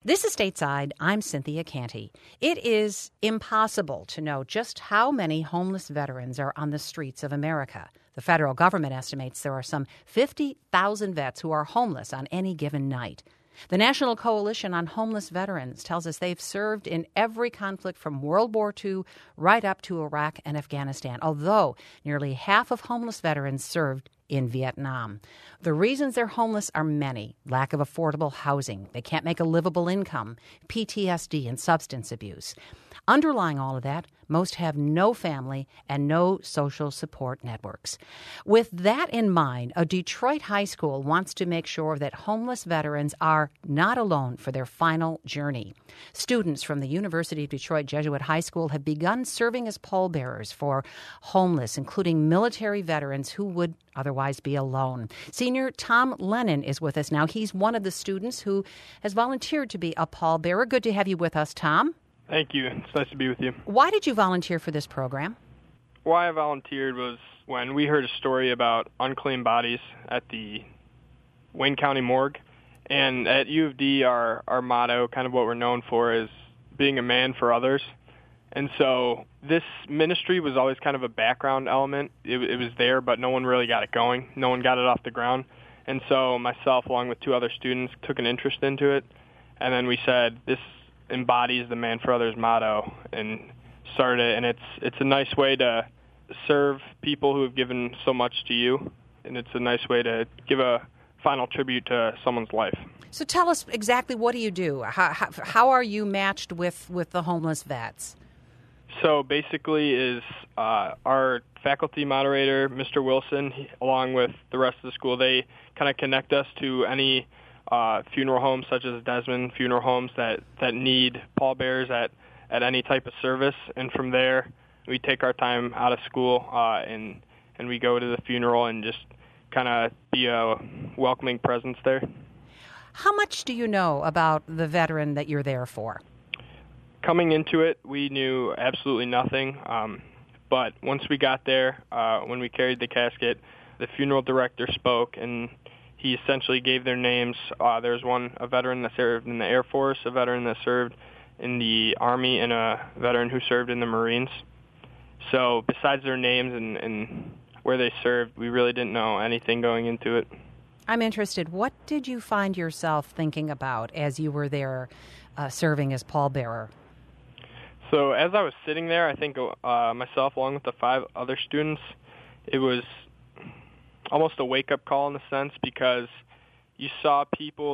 This is Stateside. I'm Cynthia Canty. It is impossible to know just how many homeless veterans are on the streets of America. The federal government estimates there are some 50,000 vets who are homeless on any given night. The National Coalition on Homeless Veterans tells us they've served in every conflict from World War II right up to Iraq and Afghanistan, although nearly half of homeless veterans served in Vietnam. The reasons they're homeless are many: lack of affordable housing, they can't make a livable income, PTSD, and substance abuse. Underlying all of that, most have no family and no social support networks. With that in mind, a Detroit high school wants to make sure that homeless veterans are not alone for their final journey. Students from the University of Detroit Jesuit High School have begun serving as pallbearers for homeless, including military veterans who would otherwise be alone. Senior Tom Lennon is with us now. He's one of the students who has volunteered to be a pallbearer. Good to have you with us, Tom. Thank you. It's nice to be with you. Why did you volunteer for this program? Why I volunteered was when we heard a story about unclaimed bodies at the Wayne County Morgue. And at U of D, our motto, kind of what we're known for, is being a man for others. And so this ministry was always kind of a background element. It was there, but no one really got it going. No one got it off the ground. And so myself, along with two other students, took an interest into it. And then we said, this embodies the Man for Others motto, and started it. And it's a nice way to serve people who have given so much to you, and it's a nice way to give a final tribute to someone's life. So tell us exactly, what do you do? How are you matched with the homeless vets? So basically is our faculty moderator, Mr. Wilson, along with the rest of the school, they kind of connect us to any funeral homes such as Desmond Funeral Homes that need pallbearers at any type of service. And from there, we take our time out of school and we go to the funeral and just kind of be a welcoming presence there. How much do you know about the veteran that you're there for? Coming into it, we knew absolutely nothing. But once we got there, when we carried the casket, the funeral director spoke, and he essentially gave their names. There's a veteran that served in the Air Force, a veteran that served in the Army, and a veteran who served in the Marines. So besides their names and where they served, we really didn't know anything going into it. I'm interested. What did you find yourself thinking about as you were there serving as pallbearer? So as I was sitting there, I think myself, along with the 5 other students, it was almost a wake-up call in a sense, because you saw people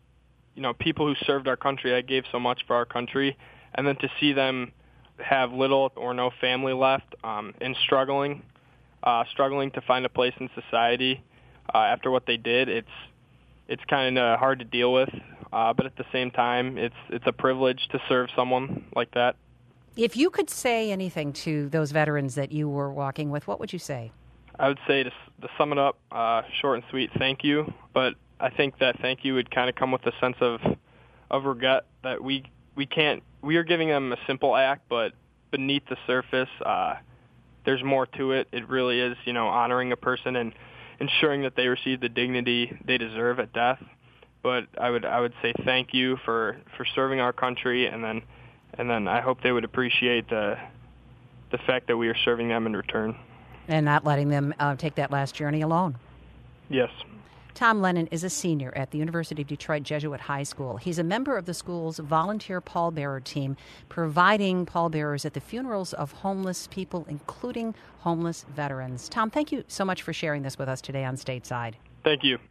who served our country, that gave so much for our country, and then to see them have little or no family left and struggling to find a place in society after what they did, it's kind of hard to deal with. But at the same time, it's a privilege to serve someone like that. If you could say anything to those veterans that you were walking with, what would you say? I would say, to sum it up, short and sweet, thank you. But I think that thank you would kind of come with a sense of regret that we are giving them a simple act, but beneath the surface, there's more to it. It really is, honoring a person and ensuring that they receive the dignity they deserve at death. But I would say thank you for serving our country, and then I hope they would appreciate the fact that we are serving them in return. And not letting them take that last journey alone. Yes. Tom Lennon is a senior at the University of Detroit Jesuit High School. He's a member of the school's volunteer pallbearer team, providing pallbearers at the funerals of homeless people, including homeless veterans. Tom, thank you so much for sharing this with us today on Stateside. Thank you.